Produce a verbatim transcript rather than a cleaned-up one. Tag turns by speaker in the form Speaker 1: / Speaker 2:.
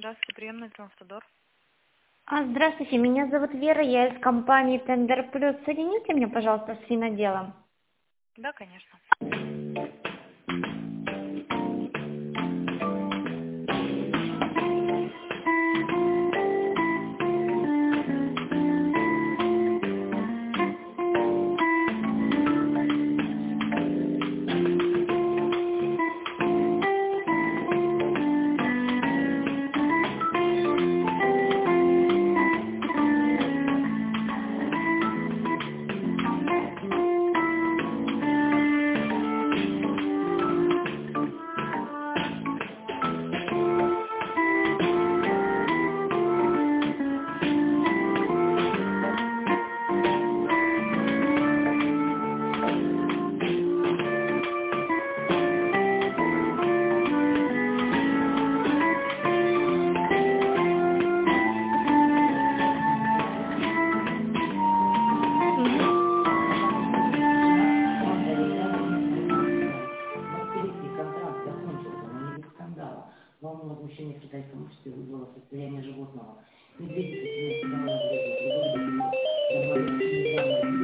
Speaker 1: Здравствуйте, приемный Автодор.
Speaker 2: А, здравствуйте, меня зовут Вера, я из компании Тендер Плюс. Соедините меня, пожалуйста, с финоделом.
Speaker 1: Да, конечно.
Speaker 2: Мгм.
Speaker 3: Волну возмущения в китайском обществе вызвало состояние животного. Медведица себя сказала на грязную природу,